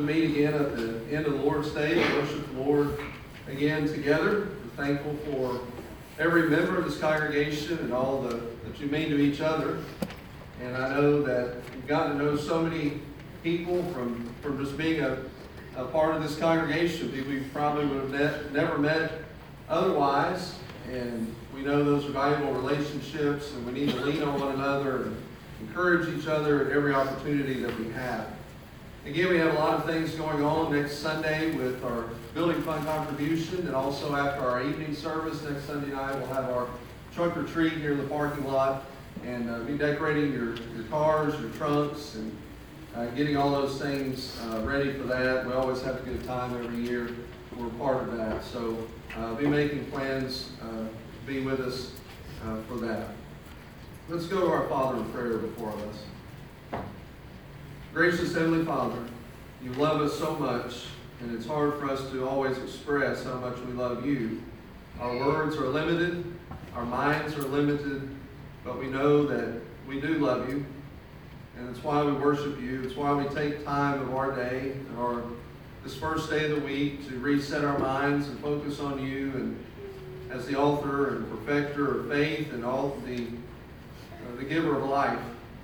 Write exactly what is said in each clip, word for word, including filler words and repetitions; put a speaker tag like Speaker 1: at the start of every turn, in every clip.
Speaker 1: meet again at the end of the Lord's Day to worship the Lord again together. We're thankful for every member of this congregation and all the, that you mean to each other. And I know that you've gotten to know so many people from, from just being a, a part of this congregation, people you probably would have net, never met otherwise. And we know those are valuable relationships, and we need to lean on one another and encourage each other at every opportunity that we have. Again, we have a lot of things going on next Sunday with our building fund contribution, and also after our evening service next Sunday night, we'll have our trunk or treat here in the parking lot and uh, be decorating your, your cars, your trunks, and uh, getting all those things uh, ready for that. We always have a good time every year. We're part of that. So uh, be making plans uh, to be with us uh, for that. Let's go to our Father in prayer before us. Gracious Heavenly Father, you love us so much, and it's hard for us to always express how much we love you. Our words are limited, our minds are limited, but we know that we do love you, and it's why we worship you. It's why we take time of our day, or this first day of the week, to reset our minds and focus on you, and as the author and perfecter of faith and all the, uh, the giver of life.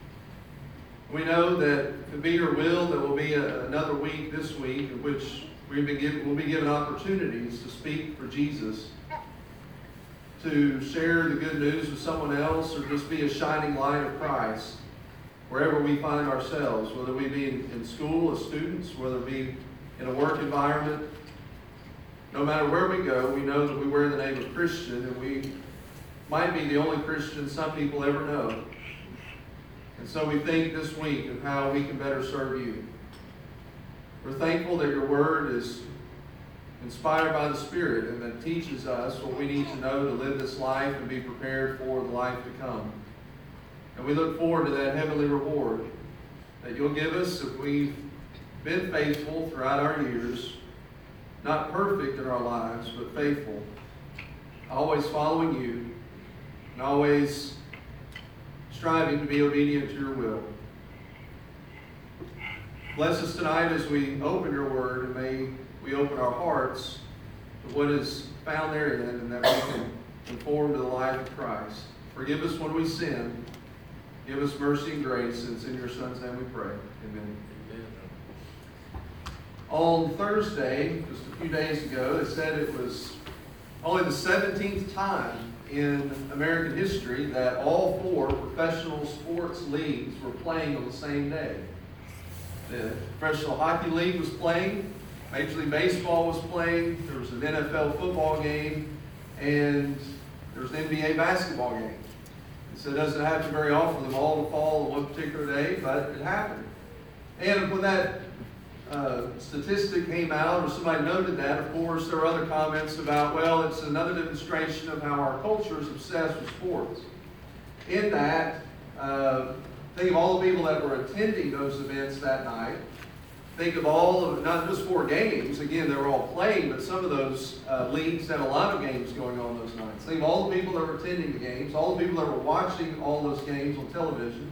Speaker 1: We know that if it be your will, there will be a, another week this week in which we've been given, we'll be given opportunities to speak for Jesus, to share the good news with someone else, or just be a shining light of Christ wherever we find ourselves, whether we be in, in school as students, whether it be in a work environment. No matter where we go, we know that we wear the name of Christian, and we might be the only Christian some people ever know. And so we think this week of how we can better serve you. We're thankful that your word is inspired by the Spirit and that teaches us what we need to know to live this life and be prepared for the life to come. And we look forward to that heavenly reward that you'll give us if we've been faithful throughout our years, not perfect in our lives, but faithful, always following you and always striving to be obedient to your will. Bless us tonight as we open your word, and may we open our hearts to what is found therein, and that we can conform to the life of Christ. Forgive us when we sin. Give us mercy and grace, and it's in your Son's name we pray. Amen. Amen. On Thursday, just a few days ago, they said it was only the seventeenth time in American history that all four professional sports leagues were playing on the same day. The Professional Hockey League was playing, Major League Baseball was playing, there was an N F L football game, and there was an N B A basketball game. And so it doesn't happen very often for them all to fall on one particular day, but it happened. And when that Uh, statistic came out, or somebody noted that, of course, there were other comments about, well, it's another demonstration of how our culture is obsessed with sports. In that, uh, think of all the people that were attending those events that night. Think of all of, not just four games, again, they were all playing, but some of those uh, leagues had a lot of games going on those nights. Think of all the people that were attending the games, all the people that were watching all those games on television,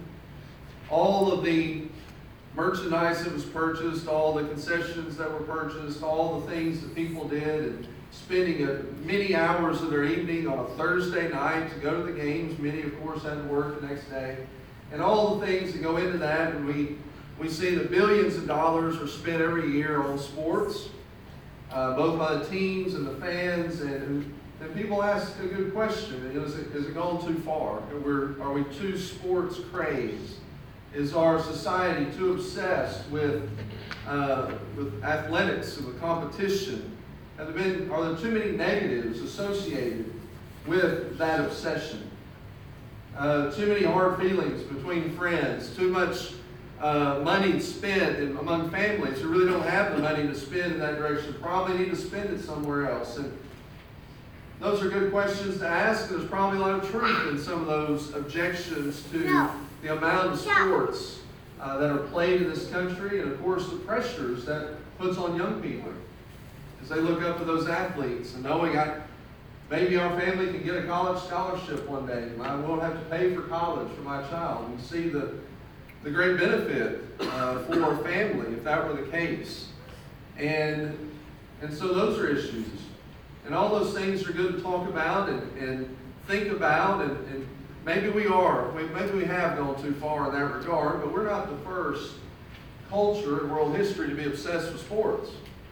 Speaker 1: all of the merchandise that was purchased, all the concessions that were purchased, all the things that people did, and spending a, many hours of their evening on a Thursday night to go to the games. Many, of course, had to work the next day. And all the things that go into that, and we, we see that billions of dollars are spent every year on sports, uh, both by the teams and the fans. And, and people ask a good question, is it, is it gone too far? We're, are we too sports crazed? Is our society too obsessed with uh, with athletics and with competition? Have there been, are there too many negatives associated with that obsession? Uh, too many hard feelings between friends, too much uh, money spent in, among families who really don't have the money to spend in that direction, probably need to spend it somewhere else. And those are good questions to ask. There's probably a lot of truth in some of those objections to no. the amount of sports uh, that are played in this country, and of course the pressures that puts on young people as they look up to those athletes and knowing I, maybe our family can get a college scholarship one day. I won't have to pay for college for my child. We see the, the great benefit uh, for our family if that were the case. And, and so those are issues. And all those things are good to talk about and, and think about, and, and maybe we are, maybe we have gone too far in that regard, but we're not the first culture in world history to be obsessed with sports.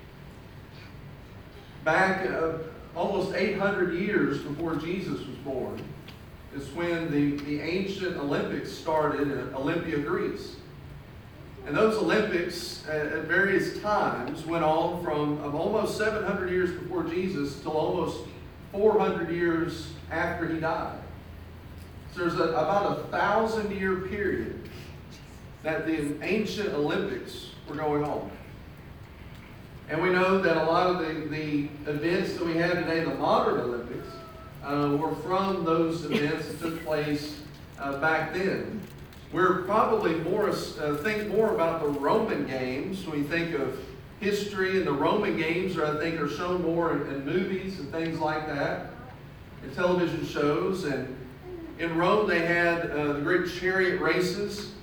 Speaker 1: Back uh, almost eight hundred years before Jesus was born is when the, the ancient Olympics started in Olympia, Greece. And those Olympics at, at various times went on from um, almost seven hundred years before Jesus till almost four hundred years after he died. So there's a, about a thousand year period that the ancient Olympics were going on. And we know that a lot of the, the events that we have today, the modern Olympics, uh, were from those events that took place uh, back then. We're probably more, uh, think more about the Roman games when we think of history, and the Roman games are, I think, are shown more in, in movies and things like that, in television shows. And in Rome, they had uh, the great chariot races,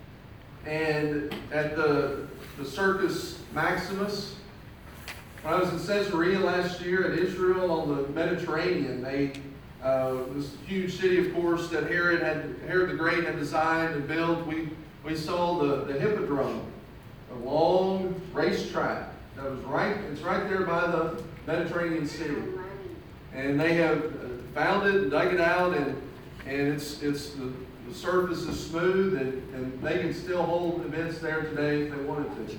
Speaker 1: and at the, the Circus Maximus. When I was in Caesarea last year in Israel on the Mediterranean, they Uh, this huge city, of course, that Herod had Herod the Great had designed and built. We we saw the, the Hippodrome, a long racetrack that was right. It's right there by the Mediterranean Sea, and they have found it and dug it out, and and it's it's the, the surface is smooth, and, and they can still hold events there today if they wanted to.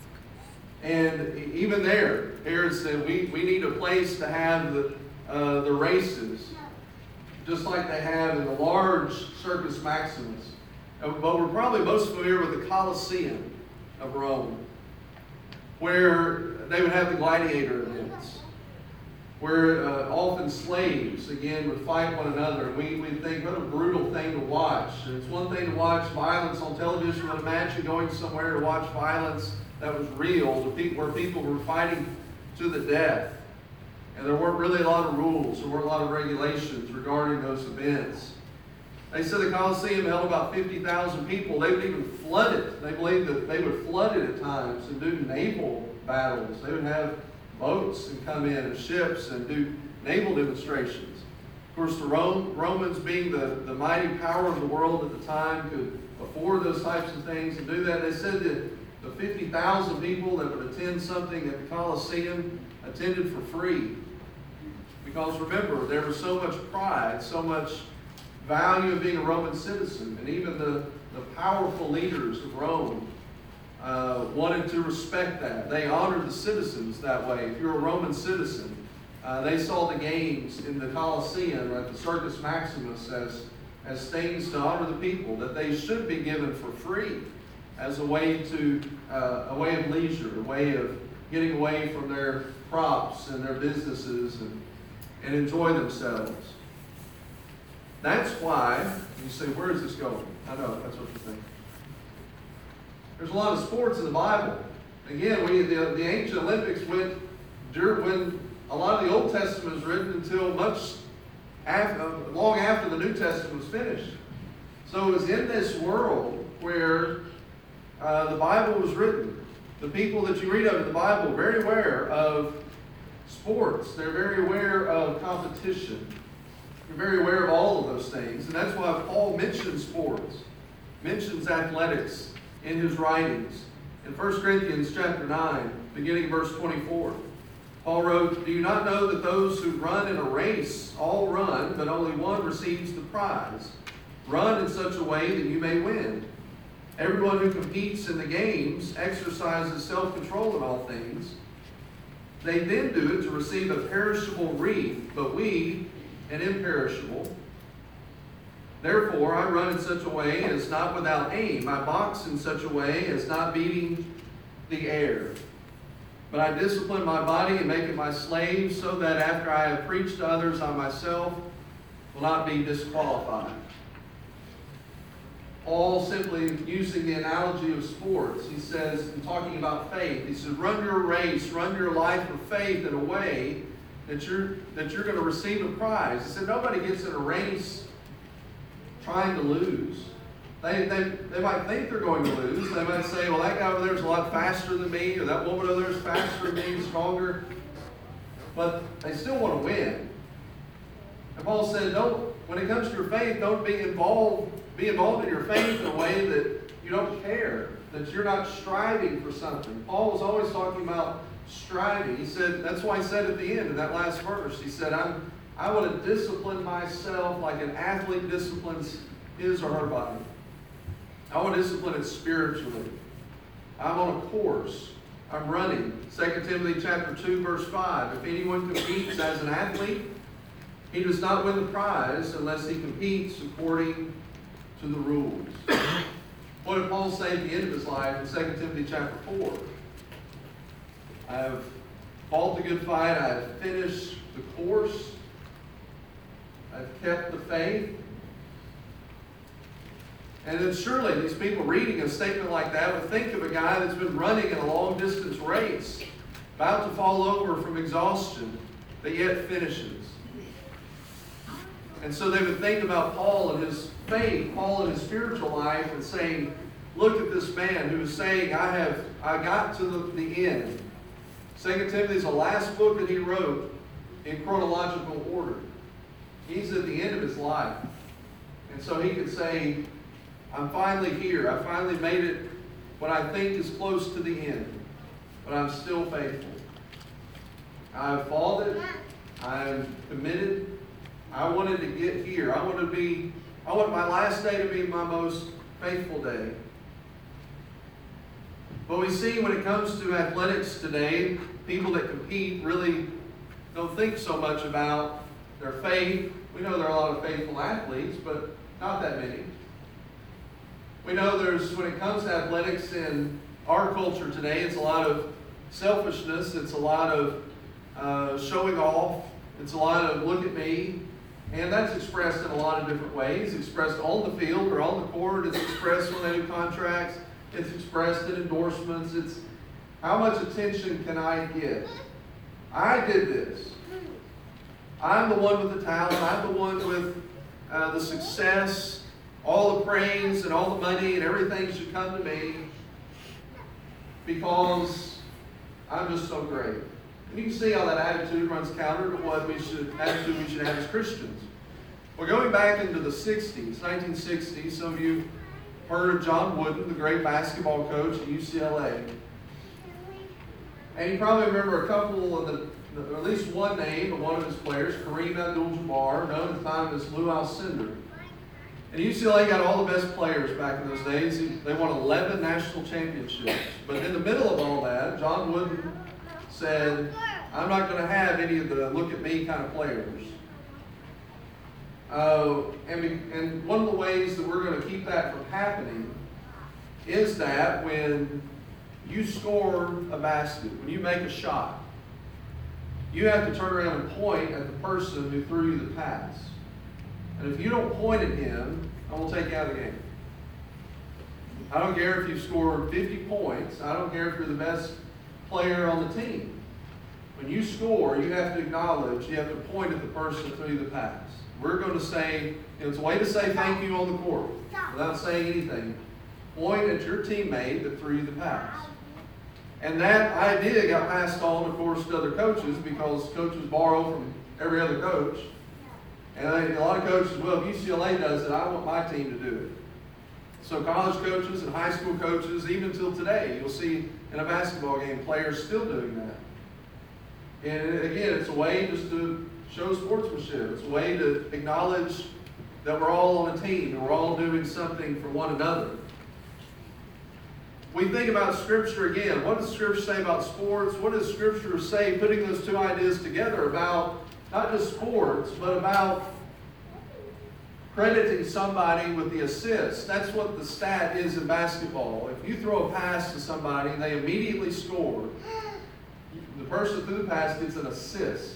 Speaker 1: And even there, Herod said we we need a place to have the uh, the races, just like they have in the large Circus Maximus. But we're probably most familiar with the Colosseum of Rome, where they would have the gladiator events, where uh, often slaves, again, would fight one another. We we think, what a brutal thing to watch. And it's one thing to watch violence on television, but imagine going somewhere to watch violence that was real, to people, where people were fighting to the death. And there weren't really a lot of rules, there weren't a lot of regulations regarding those events. They said the Colosseum held about fifty thousand people. They would even flood it. They believed that they would flood it at times and do naval battles. They would have boats and come in and ships and do naval demonstrations. Of course, the Rome, Romans, being the, the mighty power of the world at the time, could afford those types of things and do that. They said that the fifty thousand people that would attend something at the Colosseum attended for free. Because remember, there was so much pride, so much value of being a Roman citizen, and even the, the powerful leaders of Rome uh, wanted to respect that. They honored the citizens that way. If you're a Roman citizen, uh, they saw the games in the Colosseum or at the Circus Maximus as, as things to honor the people, that they should be given for free as a way to uh, a way of leisure, a way of getting away from their crops and their businesses and and enjoy themselves. That's why you say, where is this going? I know, that's what you think. There's a lot of sports in the Bible. Again, we the, the ancient Olympics went during when a lot of the Old Testament was written until much after, long after the New Testament was finished. So it was in this world where uh, the Bible was written. The people that you read of in the Bible are very aware of sports. They're very aware of competition. They're very aware of all of those things. And that's why Paul mentions sports, mentions athletics in his writings. In First Corinthians chapter nine, beginning verse twenty-four, Paul wrote, "Do you not know that those who run in a race all run, but only one receives the prize? Run in such a way that you may win. Everyone who competes in the games exercises self-control in all things. They then do it to receive a perishable wreath, but we an imperishable. Therefore, I run in such a way as not without aim. I box in such a way as not beating the air. But I discipline my body and make it my slave, so that after I have preached to others, I myself will not be disqualified." Paul, simply using the analogy of sports, he says, in talking about faith, he says, run your race, run your life of faith in a way that you're, that you're going to receive a prize. He said, nobody gets in a race trying to lose. They, they, they might think they're going to lose. They might say, well, that guy over there is a lot faster than me, or that woman over there is faster than me, stronger. But they still want to win. And Paul said, don't, when it comes to your faith, don't be involved, be involved in your faith in a way that you don't care, that you're not striving for something. Paul was always talking about striving. He said, that's why he said at the end in that last verse, he said, I'm, I want to discipline myself like an athlete disciplines his or her body. I want to discipline it spiritually. I'm on a course. I'm running. Second Timothy chapter two, verse five. If anyone competes as an athlete, he does not win the prize unless he competes according to the rules. What did Paul say at the end of his life in Second Timothy chapter four? I have fought the good fight. I have finished the course. I've kept the faith. And then surely these people reading a statement like that would think of a guy that's been running in a long distance race, about to fall over from exhaustion, but yet finishes. And so they would think about Paul and his faith, Paul and his spiritual life, and saying, look at this man who is saying, I have I got to the, the end. Second Timothy is the last book that he wrote in chronological order. He's at the end of his life. And so he could say, I'm finally here. I finally made it what I think is close to the end. But I'm still faithful. I've fought it. I'm committed. I wanted to get here. I want to be, I want my last day to be my most faithful day. But we see when it comes to athletics today, people that compete really don't think so much about their faith. We know there are a lot of faithful athletes, but not that many. We know there's, when it comes to athletics in our culture today, it's a lot of selfishness. It's a lot of uh, showing off. It's a lot of look at me. And that's expressed in a lot of different ways. It's expressed on the field or on the court. It's expressed when they do contracts. It's expressed in endorsements. It's how much attention can I get? I did this. I'm the one with the talent. I'm the one with uh, the success. All the praise and all the money and everything should come to me because I'm just so great. And you can see how that attitude runs counter to what we should attitude we should have as Christians. Well, going back into the sixties, nineteen sixties, some of you heard of John Wooden, the great basketball coach at U C L A. And you probably remember a couple of the, or at least one name of one of his players, Kareem Abdul-Jabbar, known at the time as Lou Alcindor. And U C L A got all the best players back in those days. They won eleven national championships. But in the middle of all that, John Wooden said, I'm not going to have any of the look at me kind of players. Uh, and, we, and one of the ways that we're going to keep that from happening is that when you score a basket, when you make a shot, you have to turn around and point at the person who threw you the pass. And if you don't point at him, I will take you out of the game. I don't care if you've scored fifty points. I don't care if you're the best player on the team. When you score, you have to acknowledge, you have to point at the person who threw you the pass. We're going to say, it's a way to say thank you on the court without saying anything. Point at your teammate that threw you the pass. And that idea got passed on, of course, to other coaches because coaches borrow from every other coach. And a lot of coaches, well, if U C L A does it, I want my team to do it. So college coaches and high school coaches, even till today, you'll see in a basketball game, players still doing that. And again, it's a way just to show sportsmanship. It's a way to acknowledge that we're all on a team and we're all doing something for one another. We think about Scripture again. What does Scripture say about sports? What does Scripture say, putting those two ideas together, about not just sports, but about crediting somebody with the assist? That's what the stat is in basketball. If you throw a pass to somebody and they immediately score, the person through the pass gets an assist.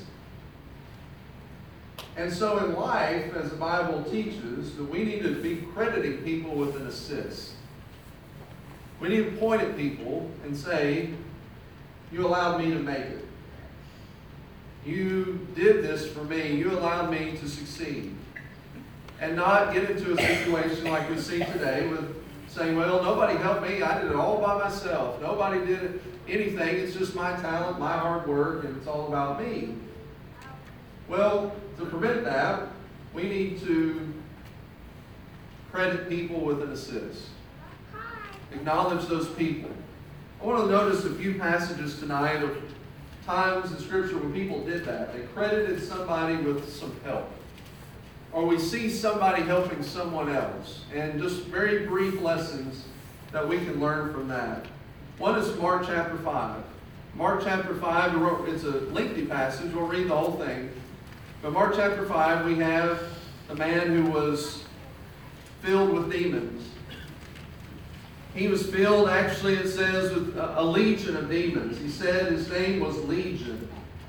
Speaker 1: And so in life, as the Bible teaches, that we need to be crediting people with an assist. We need to point at people and say, you allowed me to make it. You did this for me. You allowed me to succeed. and not get into a situation like we see today with saying, well, nobody helped me. I did it all by myself. Nobody did anything. It's just my talent, my hard work, and it's all about me. Well, to prevent that, we need to credit people with an assist. Acknowledge those people. I want to notice a few passages tonight of times in Scripture when people did that. They credited somebody with some help. Or we see somebody helping someone else. And just very brief lessons that we can learn from that. One is Mark chapter five. Mark chapter five, it's a lengthy passage. We'll read the whole thing. But Mark chapter five, we have a man who was filled with demons. He was filled, actually it says, with a legion of demons. He said his name was Legion.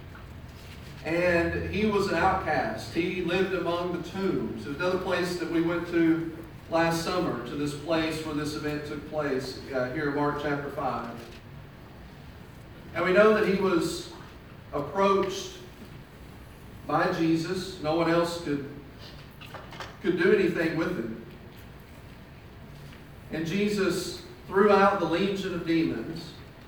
Speaker 1: And he was an outcast. He lived among the tombs. There's another place that we went to last summer, to this place where this event took place, uh, here in Mark chapter five. And we know that he was approached by Jesus. No one else could, could do anything with him. And Jesus threw out the legion of demons,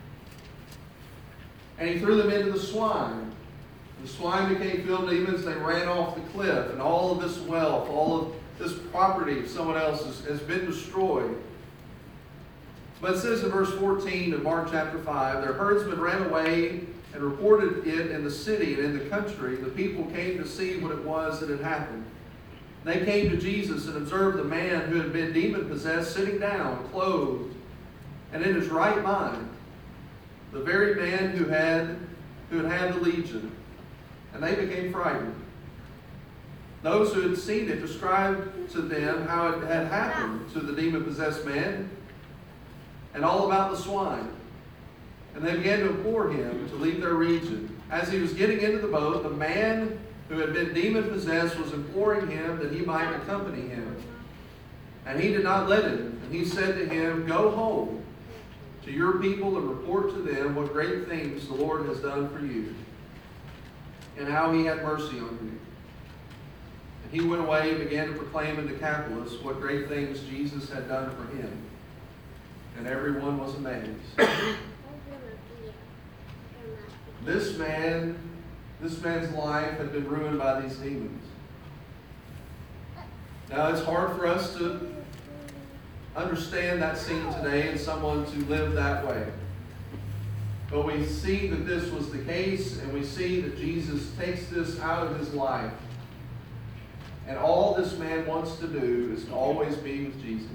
Speaker 1: and he threw them into the swine. The swine became filled with demons, they ran off the cliff, and all of this wealth, all of this property of someone else's has been destroyed. But it says in verse fourteen of Mark chapter five, their herdsmen ran away and reported it in the city and in the country. The people came to see what it was that had happened. They came to Jesus and observed the man who had been demon-possessed sitting down, clothed, and in his right mind. The very man who had, who had had the legion. And they became frightened. Those who had seen it described to them how it had happened to the demon-possessed man and all about the swine. And they began to implore him to leave their region. As he was getting into the boat, the man who had been demon-possessed was imploring him that he might accompany him. And he did not let him. And he said to him, go home to your people and report to them what great things the Lord has done for you, and how he had mercy on you. And he went away and began to proclaim in Decapolis what great things Jesus had done for him. And everyone was amazed. This man, this man's life had been ruined by these demons. Now it's hard for us to understand that scene today and someone to live that way. But we see that this was the case, and we see that Jesus takes this out of his life. And all this man wants to do is to always be with Jesus.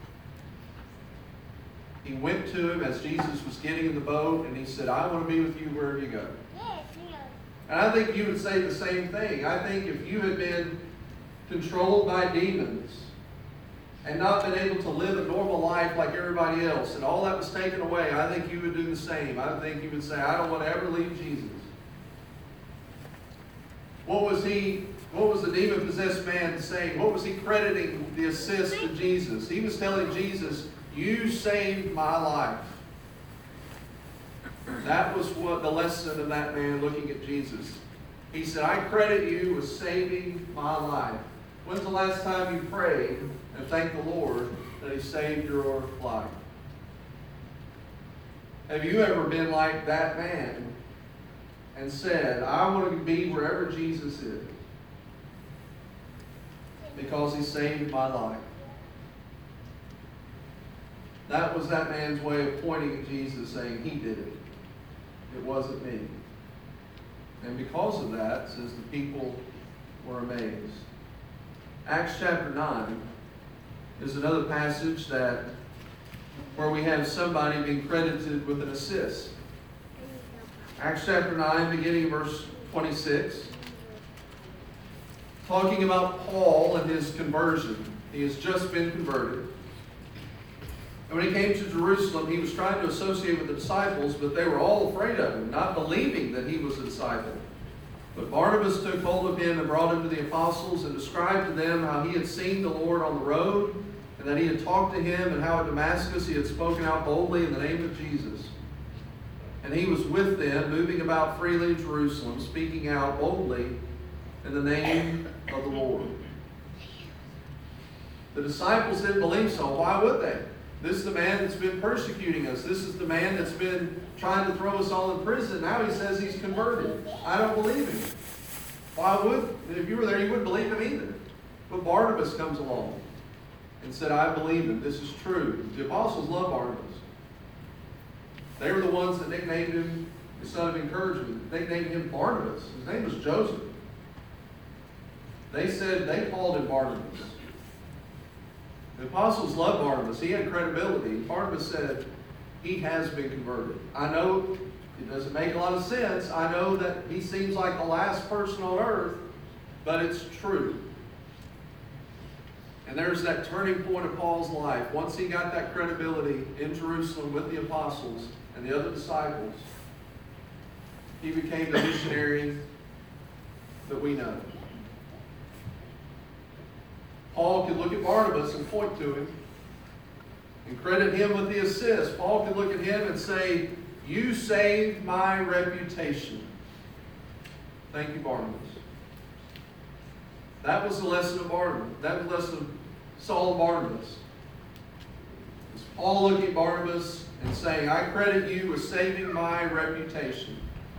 Speaker 1: He went to him as Jesus was getting in the boat, and he said, I want to be with you wherever you go. And I think you would say the same thing. I think if you had been controlled by demons and not been able to live a normal life like everybody else, and all that was taken away, I think you would do the same. I think you would say, I don't want to ever leave Jesus. What was he, what was the demon-possessed man saying? What was he crediting the assist to Jesus? He was telling Jesus, you saved my life. That was what the lesson of that man looking at Jesus. He said, I credit you with saving my life. When's the last time you prayed and thanked the Lord that he saved your life? Have you ever been like that man and said, I want to be wherever Jesus is because he saved my life? That was that man's way of pointing at Jesus, saying he did it. It wasn't me. And because of that, it says the people were amazed. Acts chapter nine is another passage that where we have somebody being credited with an assist. Acts chapter nine, beginning of verse twenty-six, talking about Paul and his conversion. He has just been converted. And when he came to Jerusalem, he was trying to associate with the disciples, but they were all afraid of him, not believing that he was a disciple. But Barnabas took hold of him and brought him to the apostles and described to them how he had seen the Lord on the road, and that he had talked to him, and how at Damascus he had spoken out boldly in the name of Jesus. And he was with them, moving about freely in Jerusalem, speaking out boldly in the name of the Lord. The disciples didn't believe so. Why would they? This is the man that's been persecuting us. This is the man that's been trying to throw us all in prison. Now he says he's converted. I don't believe him. Why would? If you were there, you wouldn't believe him either. But Barnabas comes along and said, I believe him. This is true. The apostles loved Barnabas. They were the ones that nicknamed him the son of encouragement. They named him Barnabas. His name was Joseph. They said they called him Barnabas. The apostles loved Barnabas. He had credibility. Barnabas said, he has been converted. I know it doesn't make a lot of sense. I know that he seems like the last person on earth, but it's true. And there's that turning point of Paul's life. Once he got that credibility in Jerusalem with the apostles and the other disciples, he became the missionary that we know. Paul could look at Barnabas and point to him and credit him with the assist. Paul could look at him and say, you saved my reputation. Thank you, Barnabas. That was the lesson of Barnabas. That was the lesson of Saul and Barnabas. It's Paul looking at Barnabas and saying, I credit you with saving my reputation.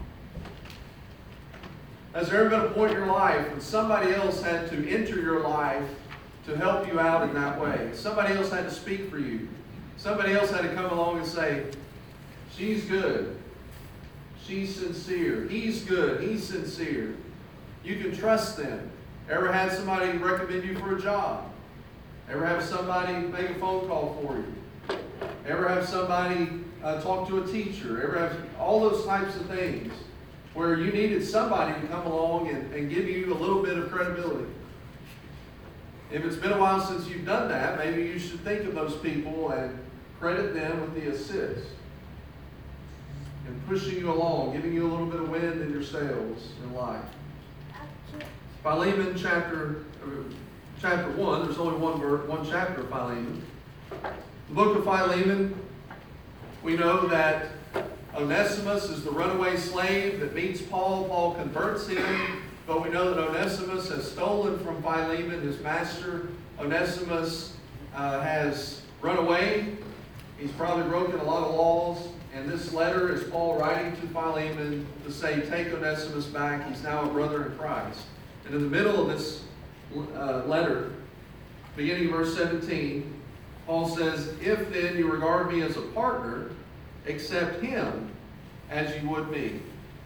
Speaker 1: Has there ever been a point in your life when somebody else had to enter your life to help you out in that way? Somebody else had to speak for you. Somebody else had to come along and say, she's good. She's sincere. He's good. He's sincere. You can trust them. Ever had somebody recommend you for a job? Ever have somebody make a phone call for you? Ever have somebody uh, talk to a teacher? Ever have all those types of things where you needed somebody to come along and, and give you a little bit of credibility? If it's been a while since you've done that, maybe you should think of those people and credit them with the assist and pushing you along, giving you a little bit of wind in your sails in life. Philemon chapter uh, chapter one. There's only one verse, one chapter of Philemon. The book of Philemon. We know that Onesimus is the runaway slave that meets Paul. Paul converts him, but we know that Onesimus has stolen from Philemon, his master. Onesimus uh, has run away. He's probably broken a lot of laws. And this letter is Paul writing to Philemon to say, take Onesimus back. He's now a brother in Christ. And in the middle of this uh, letter, beginning of verse seventeen, Paul says, if then you regard me as a partner, accept him as you would me.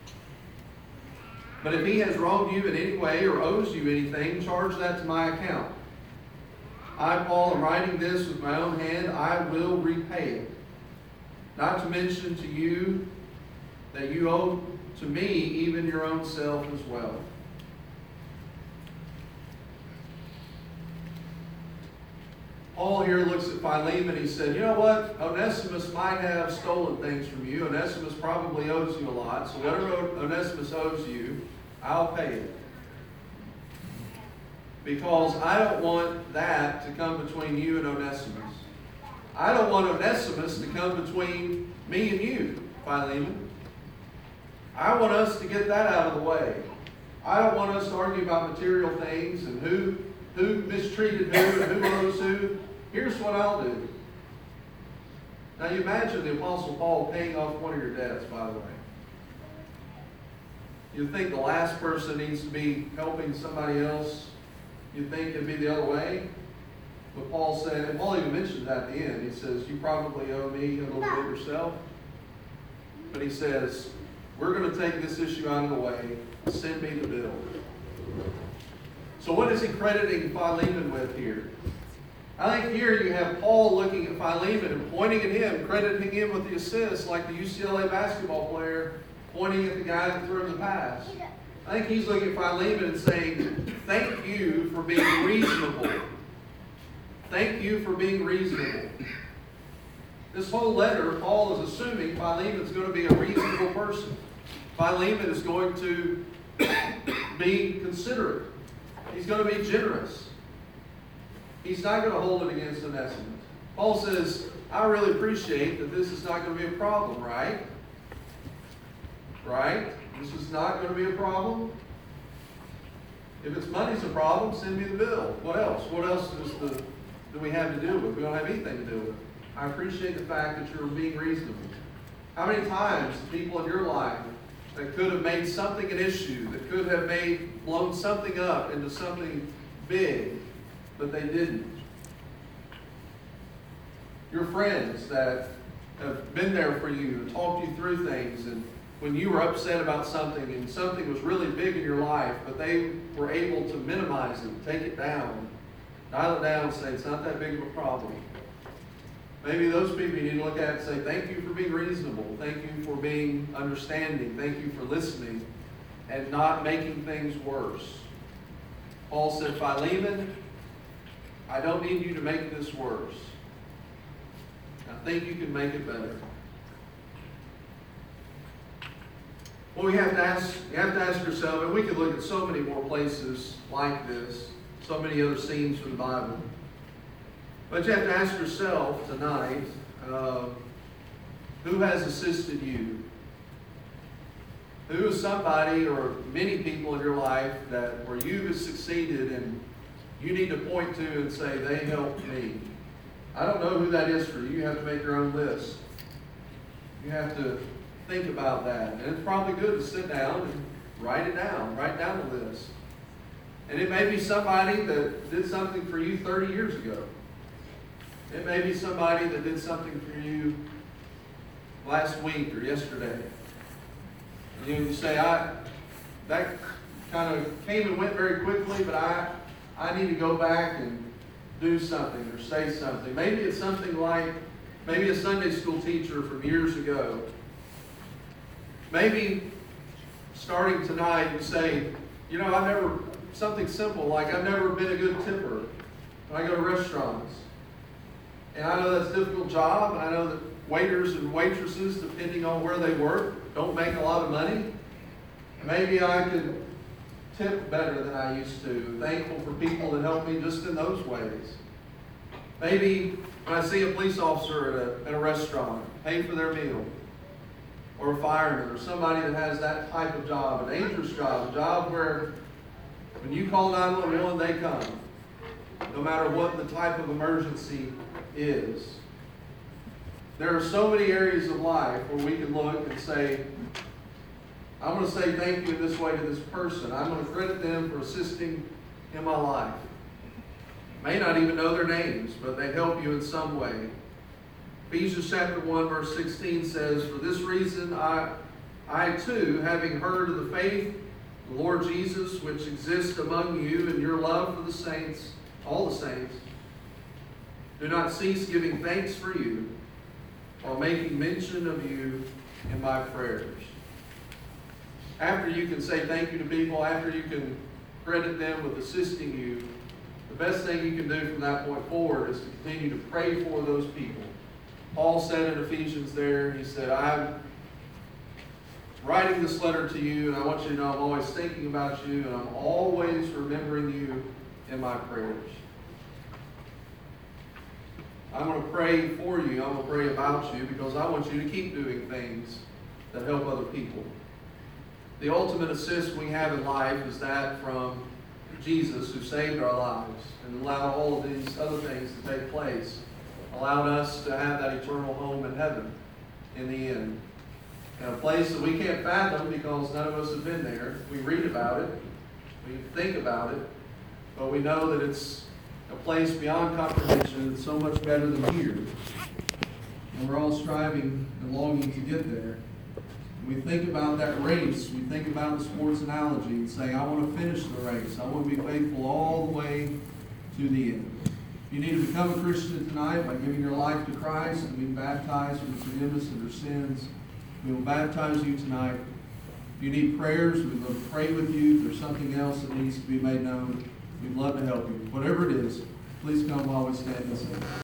Speaker 1: But if he has wronged you in any way or owes you anything, charge that to my account. I, Paul, am writing this with my own hand. I will repay it. Not to mention to you that you owe to me even your own self as well. Paul here looks at Philemon. He said, you know what? Onesimus might have stolen things from you. Onesimus probably owes you a lot. So whatever Onesimus owes you, I'll pay it. Because I don't want that to come between you and Onesimus. I don't want Onesimus to come between me and you, Philemon. I want us to get that out of the way. I don't want us to argue about material things and who, who mistreated who and who owes who. Here's what I'll do. Now you imagine the Apostle Paul paying off one of your debts, by the way. You think the last person needs to be helping somebody else? You think it'd be the other way? But Paul said, and Paul even mentions that at the end. He says, you probably owe me a little bit yourself. But he says, we're going to take this issue out of the way. Send me the bill. So what is he crediting Philemon with here? I think here you have Paul looking at Philemon and pointing at him, crediting him with the assist, like the U C L A basketball player pointing at the guy that threw him the pass. I think he's looking at Philemon and saying, thank you for being reasonable. Thank you for being reasonable. This whole letter, Paul is assuming Philemon's going to be a reasonable person. Philemon is going to be considerate. He's going to be generous. He's not going to hold it against Onesimus. Paul says, I really appreciate that this is not going to be a problem, right? Right? This is not going to be a problem. If it's money's a problem, send me the bill. What else? What else does the do we have to deal with? We don't have anything to deal with. I appreciate the fact that you're being reasonable. How many times people in your life that could have made something an issue, that could have made, blown something up into something big, but they didn't? Your friends that have been there for you and talked you through things, and when you were upset about something and something was really big in your life, but they were able to minimize it, take it down, dial it down and say, it's not that big of a problem. Maybe those people you need to look at and say, thank you for being reasonable. Thank you for being understanding. Thank you for listening and not making things worse. Paul said, Philemon, I don't need you to make this worse. I think you can make it better. Well, we have to ask, you have to ask yourself, and we could look at so many more places like this, so many other scenes from the Bible. But you have to ask yourself tonight, uh, who has assisted you? Who is somebody or many people in your life that where you have succeeded and you need to point to and say, they helped me? I don't know who that is for you. You have to make your own list. You have to think about that. And it's probably good to sit down and write it down. Write down the list. And it may be somebody that did something for you thirty years ago. It may be somebody that did something for you last week or yesterday. And you say, I that kind of came and went very quickly, but I I need to go back and do something or say something. Maybe it's something like, maybe a Sunday school teacher from years ago. Maybe starting tonight you say, you know, I've never, something simple like I've never been a good tipper when I go to restaurants. And I know that's a difficult job, and I know that waiters and waitresses, depending on where they work, don't make a lot of money. Maybe I could tip better than I used to. Thankful for people that help me just in those ways. Maybe when I see a police officer at a, at a restaurant, pay for their meal, or a fireman, or somebody that has that type of job, a dangerous job, a job where when you call nine one one, they come, no matter what the type of emergency is. There are so many areas of life where we can look and say, I'm going to say thank you in this way to this person. I'm going to credit them for assisting in my life. May not even know their names, but they help you in some way. Ephesians chapter one, verse sixteen says, for this reason I, I too, having heard of the faith of the Lord Jesus, which exists among you, and your love for the saints, all the saints, do not cease giving thanks for you, while making mention of you in my prayers. After you can say thank you to people, after you can credit them with assisting you, the best thing you can do from that point forward is to continue to pray for those people. Paul said in Ephesians there, he said, I'm writing this letter to you, and I want you to know I'm always thinking about you, and I'm always remembering you in my prayers. I'm going to pray for you. I'm going to pray about you because I want you to keep doing things that help other people. The ultimate assist we have in life is that from Jesus, who saved our lives and allowed all of these other things to take place, allowed us to have that eternal home in heaven in the end. And a place that we can't fathom because none of us have been there. We read about it, we think about it, but we know that it's a place beyond comprehension and so much better than here. And we're all striving and longing to get there. We think about that race, we think about the sports analogy and say, I want to finish the race. I want to be faithful all the way to the end. If you need to become a Christian tonight by giving your life to Christ and being baptized for the forgiveness of your sins, we will baptize you tonight. If you need prayers, we'd love to pray with you. If there's something else that needs to be made known, we'd love to help you. Whatever it is, please come while we stand and sing.